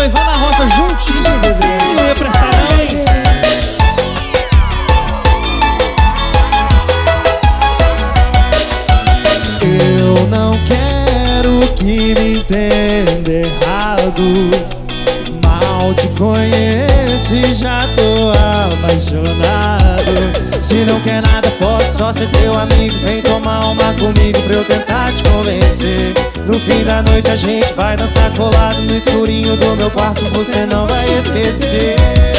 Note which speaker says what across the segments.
Speaker 1: Estações lá na roça, juntinho, bebê. Não ia prestar não, hein? Eu não quero que me entenda errado. Mal te conheço e já tô apaixonado. Se não quer nada, posso só ser teu amigo. Vem tomar uma comigo pra eu tentar te convencer. No fim da noite a gente vai dançar colado no escurinho do meu quarto, você não vai esquecer.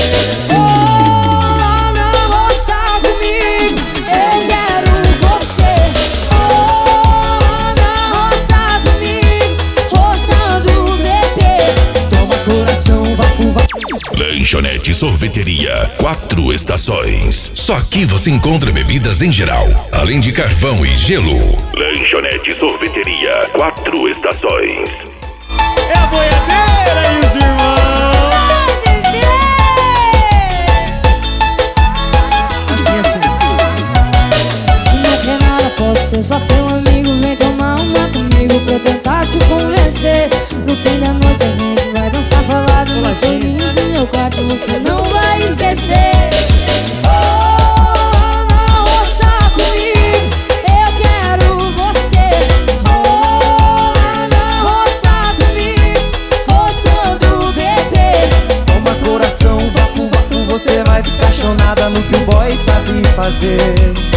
Speaker 2: Oh, na roça comigo, eu quero você. Oh, na roça comigo, roçando bebê.
Speaker 1: Toma coração, vapo.
Speaker 3: Lanchonete Sorveteria, 4 estações. Só aqui você encontra bebidas em geral, além de carvão e gelo. Lanchonete Sorveteria, 4 estações.
Speaker 1: É a boiadeira e os irmãos.
Speaker 2: Ai, bebê!
Speaker 1: Assim.
Speaker 2: Se não quer nada, posso ser só teu amigo. Vem tomar uma comigo pra eu tentar te convencer. No fim da noite a gente vai dançar falado no escurinho do meu quarto, você não vai esquecer. Oh, na roça comigo, eu quero você. Oh, na roça comigo, roçando bebê.
Speaker 1: Toma coração, vapo, você vai ficar chonada no que o boy sabe fazer.